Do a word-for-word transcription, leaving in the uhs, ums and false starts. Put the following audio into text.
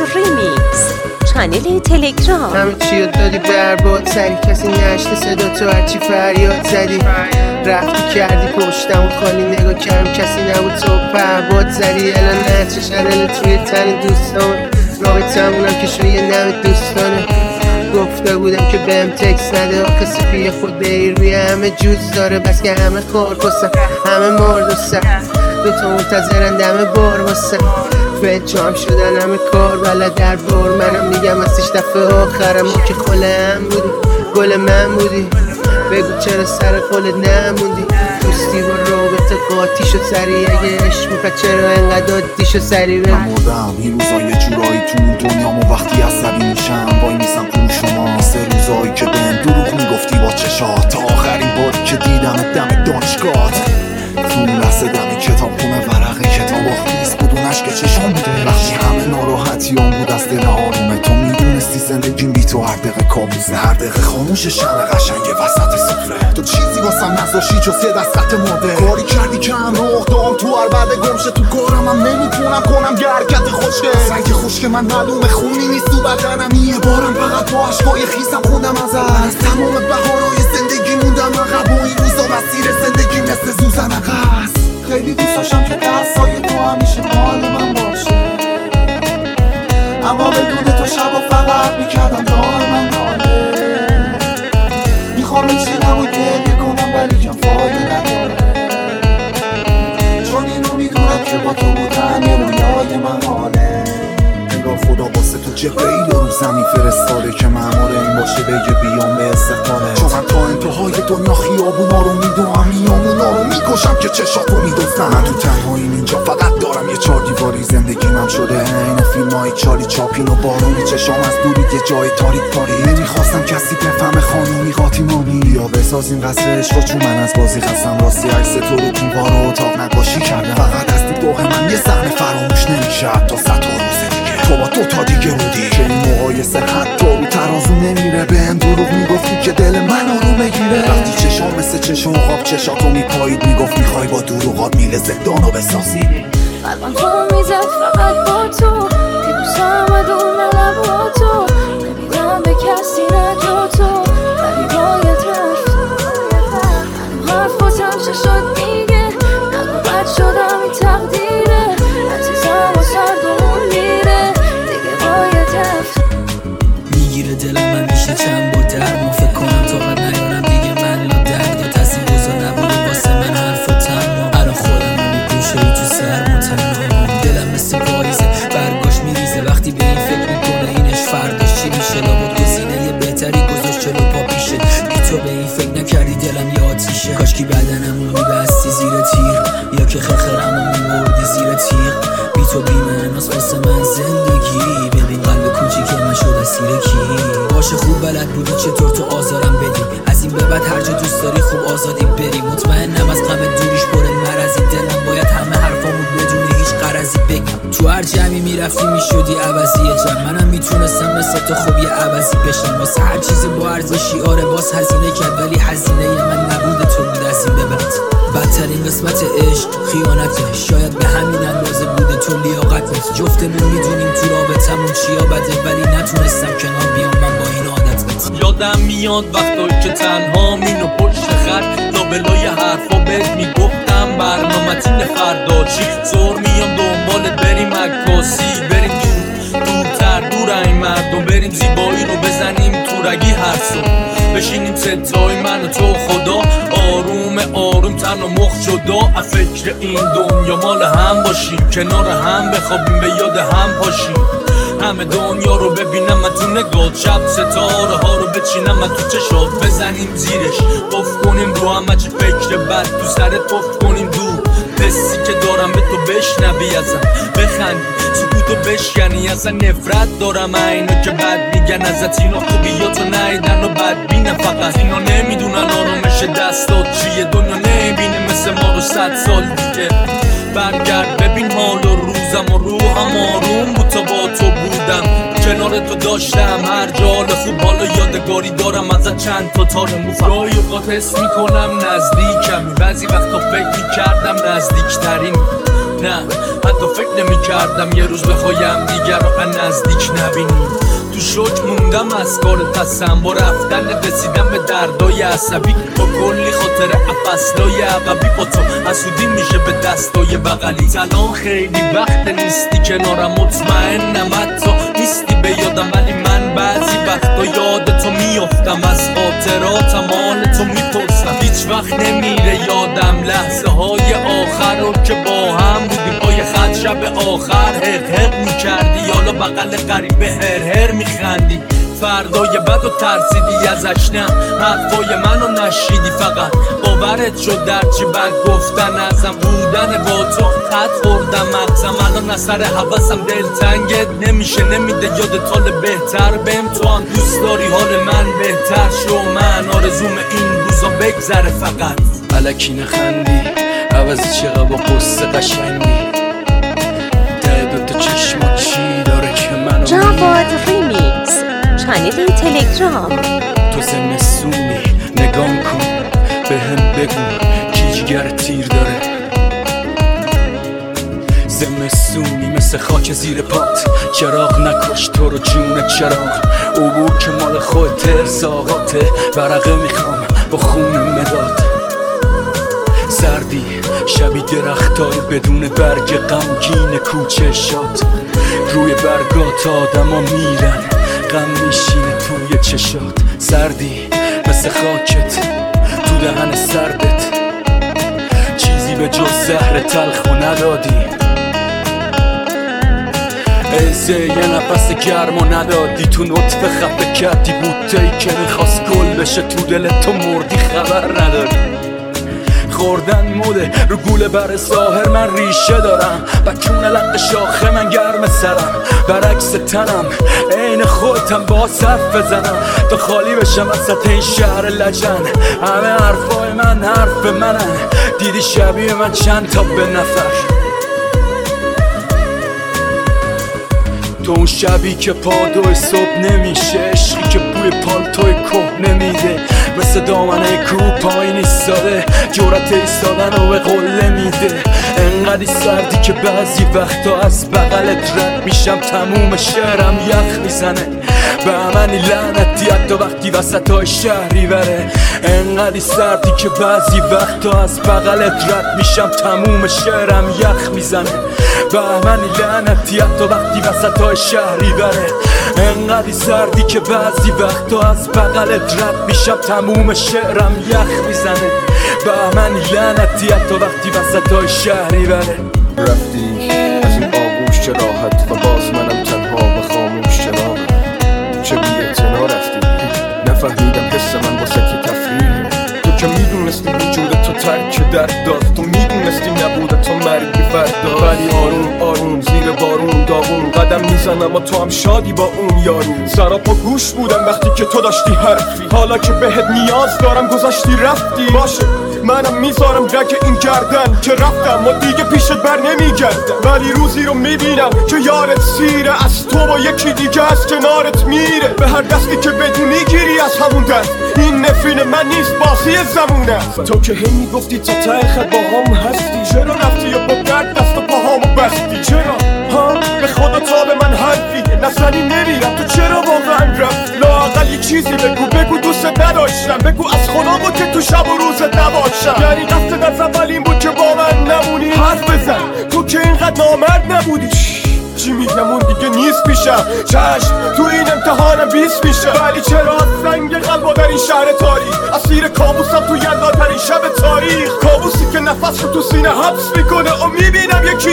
ریمیکس چنل تلگرام. همه چی رو دادی برباد سری، کسی نشته صدا تو هرچی فریاد زدی. رفتی کردی پشتم و خالی نگاه کردم، کسی نبود تو پرباد زدی. الان نهچه شنل توی تن دوستان رابطمونم که شوی نم دوستانه. گفته بودم که بهم تکس نده، کسی پیه خود بیر روی همه جوز داره. بس که همه خور کسن، همه مرد و سر، دوتا منتظرن دم بار واسه فجام شدن همه کار بلد در بار. منم میگم از شش دفعه آخرم ما که خلم بودی، گل من بودی. بگو چرا سر قولت نموندی؟ دوستی با رابطه قاطی شد سری، اگه عشق میکرد چرا انقدر عادی شد سری؟ من مردم این روزا یه جورایی تو اون دنیام و وقتی عصبی میشم وای میسم تو شما. سه روزایی که بهم دروغ میگفتی با چشات، تا آخرین باری که دیدمت دم دانشگاهت. تو اون لحظه دم کتاب خونه ورقه کتاب آخیز بود، اون عشق چشم بوده. وقتی همه ناراحتی هم بود از دل آرومه، تو میدونستی زندگیم بی تو هر دقیقه کابوسه. هر دقیقه خاموش شمع قشنگ وسط سفره، تو چیزی واسم نذاشتی جز یه دستت مرده. کاری کردی که هم راه دام تو هر بعد گمشه. تو کارم هم نمیتونم کنم یه حرکت خوشگه. سنگ خشک من معلومه خونی نیست تو بدنم. یه بارم فقط با عشقای خیسم خوندم ازت. تمام بهارهای زندگی موندم عقب و این روزا مسیر زندگی مثل سوزن عقص. خیلی دوست داشتم که دستای تو همیشه مال من باشه، اما بدون تو شب و فقط میکردم دار من ناله. میخوام این چی نبود گریه کنم ولی کم فایده نداره، چون اینو میدونم که با تو بودن یه رویای من حاله. انگار خدا واسه تو جبرئیل رو زمین فرستاده که مأمور این باشه بگه بیام به استقباله. چون من تا انتهای دنیا خیابونا رو میدوام، میامونا رو میکشم که چشاتو میدوستم. من تو تنهاییم اینجا فقط دارم یه چار دیواری، زندگی من شده این فیلم های چالی چاپین و بارونی. چشام از دوری یه جای تاریک تاریک، نمیخواستم کسی بفهمه خانومی قاطیمانی. یا بسازیم قصر عشق چون من از بازی خستم، راستی عکس تو رو دیوار و اتاق نقاشی کردم. فقط از دیدگاه من یه صحنه فراموش نمیشه تا صد تا روز دیگه. تو با دو تا دیگه بودی که این مقایسه حتی رو ترازو نمیره. بهم دروغ میگفتی که دل من رو بگیره. وقتی چشام مثل چشم خواب چشاتو میپایید، میگفت میخوای با دروغات میله زندانو بسازی. قلبم تو میزد فقط با تو، دیروزم بدون لبا تو. نمیدم به کسی نجا تو، ولی باید رفت. هنو حرفاتم چه شد میگه، نگو بد شدم این تقدیره. عزیزم و سردمون میره، دیگه باید رفت. میگیره دلم همیشه چند بار درمون، فکر کنم تا قد نیارم دیگه من لا درد. و تاثیر گذار نبوده واسه من حرف و تنها. الان خودم رو میپوشه تو سرم و تنها. دلم مثل پاییزه برگاش میریزه، وقتی به این فکر میکنه اینش فرداش چی میشه. لابد گزینه بهتری گذاشت جلو پا پیشه. بی تو به این فکر نکردی دلم یه آتیشه. کاشکی بدنمو میبستی زیر تیر، یا که خرخرمو میبردی زیر تیغ. بی تو بی معناست واسه من زندگی، ببین قلب کوچیک من شد اسیر کی. باشه خوب بلد بودی چطور تو آزارم بدی، از این به بعد هر جا دوست داری خوب آزادی بری. مطمئنم از غم دوریش پر مرضی، دلم باید همه حرفامو بدون هیچ غرضی بگم. تو هر جمعی میرفتی میشدی عوضی جمع، منم میتونستم مثل تو خوب یه عوضی بشم. واسه هر چیزی با ارزشی آره باز هزینه کرد، ولی هزینه من نبوده تو بود از این به بعد. بدترین قسمت عشق خیانته، شاید به همین اندازه بوده تو لیاقتت. جفتمون میدونیم تو رابطمون چیا بده، ولی نتونستم کنار بیام من با این عادتت. یادم میاد وقتایی که تنها مینو پشت خط لابلای حرفا بهت میگفتم برنامه‌تین فردا چی. زور میام دنبالت بریم عکاسی، بریم دور دورتر دور این مردم، بریم زیبایی رو بزنیم تو رگی هر صبح. بشینیم ستای من و تو خدا، آروم آروم تن و مخ جدا. از فکر این دنیا مال هم باشیم، کنار هم بخوابیم به یاد هم پاشیم. همه دنیا رو ببینم من تو نگاه، شب ستاره ها رو بچینم من تو چشات. بزنیم زیرش قف کنیم رو همه چی فکر بد تو سرت پف کنیم دور. حسی که دارم به تو بشنوی ازم بخندی، سکوتو بشکنی. ازن نفرت دارم اینو که بد میگن ازت، اینا خوبیاتو نیدن و بد بینن. فقط اینا نمیدونن آرامش دستات چیه، دنیا نمیبینه مثل ما رو صد سال دیگه. برگرد ببین حال و روزم و روحم آروم بود تا با تو بودم. کنار تو داشتم هر جا حال خوب، حالا یادگاری دارم ازت چند تا تار موفم. گاهی اوقات حس میکنم نزدیکم، بعضی وقتا فکر میکردم نزدیکترین. نه حتی فکر نمی کردم یه روز بخوایم دیگر رو نزدیک نبینیم. تو شوک موندم از کار قسم با رفتن رسیدم به دردای عصبی با کلی خاطر افسلای عقبی با تو حسودی میشه به دستای بغلی. الان خیلی وقت نیستی کنارم مطمئنم حتی نیستی به یادم ولی من بعضی وقتا یاد تو میافتم از خاطراتم حال تو میپرسم هیچ وقت نمیره یادم لحظه های آخر رو که با هم بودیم با یه خط شب آخر حق حق میکردی حالا بغل غریبه هر هر میخندی فردای بد و ترسیدی ازش نه حرفای منو نشیدی فقط باورت شد در چی بد گفتن ازم بودن با تو خط خوردم مغزم الان اثر حواسم دلتنگت نمیشه نمیده یاد حال بهتر بهم تو هم دوست داری حال من بهتر شو من آرزوم این روزا بگذره فقط الکی نخندی عوضی چقدر با قصه قشنگی ده دوتا چشما چی داره که منو جواد ریمیکس چنل تلگرام. تو زمستونی نگام کن به هم بگو کی جگر تیر داره زمستونی مثل خاک زیر پات چراغ نکش تو رو جون چراغ عبور که مال خودت ارزاقاته ورقه میخوام با خون مداد سردی شبی درختای بدون برگ غمگین کوچه شاد روی برگات آدما میرن غم میشینه توی چشات سردی مثل خاکت تو دهن سردت چیزی به جز زهر تلخو ندادی ایزه یه نفس گرمو ندادی تو نطفه خفه کردی بوتهی که میخواست گل بشه تو دلت تو مردی خبر نداری خوردن موده رو گوله بر ساحر من ریشه دارم بکون لق شاخه من گرم سرم برعکس تنم عین خودتم با صرف بزنم تا خالی بشم وسط این شهر لجن همه حرفای من حرف منن دیدی شبیه من چند تا به نفر تو اون شبی که پادوی صبح نمیشه عشقی که بوی پالتوی که نمیده مثل دامنه کوه پایین ایستاده جرأت ایستادن رو به قله میده انقدی سردی که بعضی وقتا از بغلت رد میشم تموم شهرم یخ میزنه به همنی لعنتی حتی وقتی وسط های شهری بره انقدی سردی که بعضی وقتا از بغلت رد میشم تموم شهرم یخ میزنه به همنی لعنتی حتی وقتی وسط های شهری بره انقدی سردی که بعضی وقتا از بغلت رد میشم تموم شعرم یخ میزنه به همنی لعنتی حتی وقتی وسط های شهری بره رفتی از این آغوش چه راحت و باز منم تنها و خاموش چراغم چه بی‌اعتنا رفتی نفهمیدم حس من واسه که تفریحه تو که میدونستی وجود تو ترک درد داد تو میدونستی نبوده تو مرگ بی فردا ولی آروم آروم زیر بارون داغون قدم میزنم و تو هم شادی با اون یارو سراپا گوش بودم وقتی که تو داشتی حرفی حالا که بهت نیاز دارم گذاشتی رفتی باشه منم میذارم رگ این گردن که رفتم و دیگه پیشت بر نمیگردم ولی روزی رو میبینم که یارت سیره از تو با یکی دیگه از کنارت میره به هر دستی که بدونی گیری از همون دست این نفرین من نیست بازی زمونه تو که هی میگفتی تا ته خط با هم هستی چرا رفتی یا با درد دست و پاهامو بستی چرا ها به خدا تا به من حرفی نزنی نمیرم تو چرا واقعا رفت لااقل یه چیزی بگو بگو دوست نداشتم بگو از خدا بود که تو شب و روزت نباشم یعنی قصد از اول این بود که با من نمونی حرف بزن تو که اینقدر نامرد نبودی چی میگم اون دیگه نیست پیشم چشم تو این امتحانم بیست میشه ولی چرا از سنگ قلبا در این شهر تاریخ اسیر کابوسم تو یلداترین شب تاریخ کابوسی که نفس رو تو سینه حبس میکنه و میبینم یک